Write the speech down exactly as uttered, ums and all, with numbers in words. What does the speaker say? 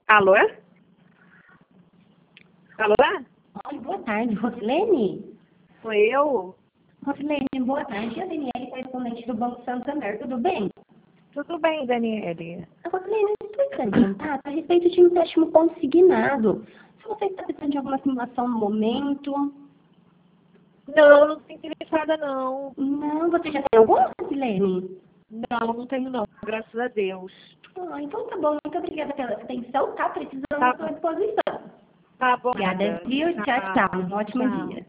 Alô? Alô? Oi, boa tarde, Rosilene? Sou eu? Rosilene, boa tarde. A Daniele, correspondente do Banco Santander, tudo bem? Tudo bem, Daniele? Rosilene, eu estou entrando em contato a respeito de um empréstimo consignado. Se você está precisando de alguma simulação no momento... Não, não estou interessada, não. Não, você já tem algum, Rosilene? Não, não tenho não, graças a Deus. Ah, então tá bom. Muito obrigada pela atenção. Tá precisando Tá, da sua disposição. tá bom. Obrigada, viu? Tchau, tchau. Um ótimo Tchau. dia.